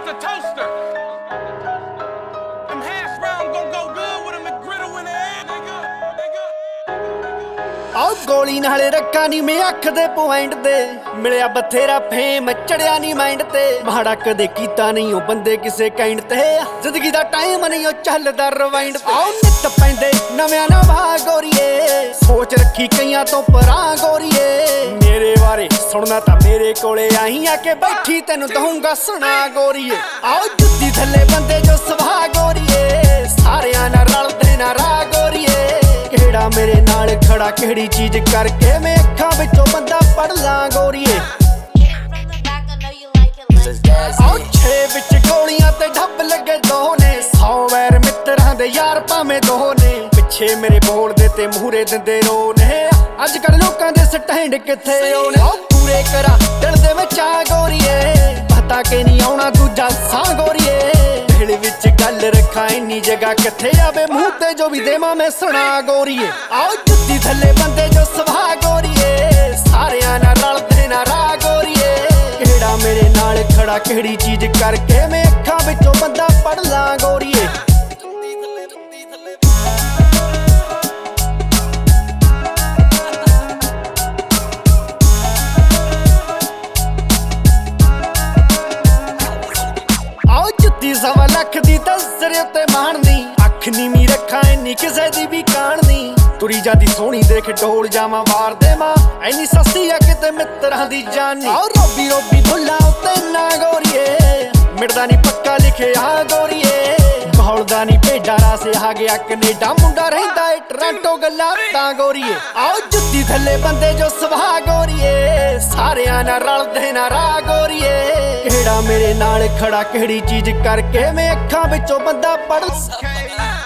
out the toaster. Them hash browns gon' go good with a McGriddle in the air, nigga. ਆਹ ਗੋਲੀ ਨਾਲੇ ਰੱਖਾਂ ਨੀ ਮੈਂ ਅੱਖ ਦੇ ਪੁਆਇੰਟ ਤੇ ਮਿਲਿਆ ਬਥੇਰਾ ਫੇਮ ਚੜਿਆ ਨੀ ਮਾਈਂਡ ਤੇ ਮਾੜਾ ਕਦੇ ਕੀਤਾ ਨਹੀਂ ਉਹ ਬੰਦੇ ਕਿਸੇ ਕਾਈਂਡ ਤੇ ਜ਼ਿੰਦਗੀ ਦਾ ਟਾਈਮ ਨਹੀਂ ਉਹ ਚੱਲਦਾ ਰਿਵਾਈਂਡ ਤੇ ਆਹ ਨਿੱਤ ਪੈਂਦੇ ਨਵਿਆਂ ਨਵਾਂ ਗੋਰੀਏ ਸੋਚ ਰੱਖੀ ਕਈਆਂ ਤੋਂ ਪਰਾਂ ਗੋਰੀਏ ਮੇਰੇ ਬਾਰੇ ਸੁਣਨਾ ਤਾਂ ਮੇਰੇ ਕੋਲੇ ਆਹੀਂ ਆ ਕੇ ਬੈਠੀ ਤੈਨੂੰ ਦਊਂਗਾ ਸੁਣਾ ਗੋਰੀਏ ਆਹ ਜੁੱਤੀ ਥੱਲੇ ਬੰਦੇ ਜੋ ਸੁਭਾ ਗੋਰੀਏ ਸਾਰਿਆਂ ਨਾਲ ਰਲਦੇ ਨਾ ਰਾਹ ਗੋਰੀਏ ਕਿਹੜਾ ਮੇਰੇ ਨਾਲ ਖੜਾ ਕਿਹੜੀ ਚੀਜ਼ ਕਰਕੇ ਮੈਂ ਅੱਖਾਂ ਵਿੱਚੋਂ ਬੰਦਾ ਪੜ ਲਾਂ ਗੋਰੀਏ ਆਹ ਛੇ ਵਿੱਚ ਗੋਲੀਆਂ ਤੇ ਢੱਬ ਲੱਗੇ ਦੋ ਨੇ 100 ਵੈਰ ਮਿੱਤਰਾਂ ਦੇ ਯਾਰ ਭਾਵੇਂ ਦੋ ਨੇ ਪਿੱਛੇ ਮੇਰੇ ਬੋਲਦੇ ਤੇ ਮੂਹਰੇ ਦਿੰਦੇ ਰੋ ਨੇ ਅੱਜ ਕੱਲ ਲੋਕਾਂ ਦੇ ਸਟੈਂਡ ਕਿੱਥੇ ਆਉਣੇ ਆਹ ਪੂਰੇ ਕਰਾਂ ਦਿਲ ਦੇ ਵਿੱਚ ਆ ਗੋਰੀਏ ਪਤਾ ਕਿ ਨਹੀਂ ਆਉਣਾ ਦੂਜਾ ਸਾਂ ਗੋਰੀਏ ਦਿਲ ਵਿੱਚ ਗੱਲ ਰੱਖਾਂ ਇੰਨੀ ਜਗ੍ਹਾ ਕਿੱਥੇ ਆਵੇ ਮੂੰਹ ਤੇ ਜੋ ਵੀ ਦੇਵਾਂ ਮੈਂ ਸੁਣਾ ਗੋਰੀਏ ਆਹ ਜੁੱਤੀ ਥੱਲੇ ਬੰਦੇ ਜੋ ਸੁਭਾ ਗੋਰੀਏ ਸਾਰਿਆਂ ਨਾਲ ਰਲਦੇ ਨਾ ਰਾਹ ਗੋਰੀਏ ਕਿਹੜਾ ਮੇਰੇ ਨਾਲ ਖੜਾ ਕਿਹੜੀ ਚੀਜ਼ ਕਰਕੇ ਮੈਂ ਅੱਖਾਂ ਵਿੱਚੋਂ ਬੰਦਾ ਪੜ ਲਾਂ ਗੋਰੀਏ ਆਹ ਜੁੱਤੀ 1.25 ਲੱਖ ਦੀ ਦਸਰੇ ਉੱਤੇ ਮਾਣਨੀ ਅੱਖ ਨੀਵੀਂ ਰੱਖਾਂ ਇੰਨੀ ਕਿਸੇ ਦੀ ਵੀ ਕਾਣਨੀ ਤੁਰੀ ਜਾਂਦੀ ਸੋਹਣੀ ਦੇਖ ਢੋਲ ਜਾਵਾਂ ਵਾਰ ਦੇਵਾਂ ਐਨੀ ਸਸਤੀ ਆ ਕਿਤੇ ਮਿੱਤਰਾਂ ਦੀ ਜਾਨੀ ਆਹ ਰੋਬੀ ਰੋਬੀ ਭੁੱਲਾਂ ਉੱਤੇ ਨਾ ਗੋਰੀਏ ਮਿਟਦਾ ਨੀ ਪੱਕਾ ਲਿਖਿਆ ਗੋਰੀਏ ਬਹੌਲਦਾ ਨੀ ਭੇਡਾਂ ਰਾਸੇ ਆ ਗਿਆ ਕੈਨੇਡਾ ਮੁੰਡਾ ਰਹਿੰਦਾ ਏ ਟੋਰਾਂਟੋ ਗੱਲਾਂ ਤਾਂ ਗੋਰੀਏ ਆਹ ਜੁੱਤੀ ਥੱਲੇ ਬੰਦੇ ਜੋ ਸੁਭਾ ਗੋਰੀਏ ਸਾਰਿਆਂ ਨਾਲ ਰਲਦੇ ਨਾ ਰਾਹ ਗੋਰੀਏ ਕਿਹੜਾ ਮੇਰੇ ਨਾਲ ਖੜਾ ਕਿਹੜੀ ਚੀਜ਼ ਕਰਕੇ ਮੈਂ ਅੱਖਾਂ ਵਿੱਚੋਂ ਬੰਦਾ ਪੜ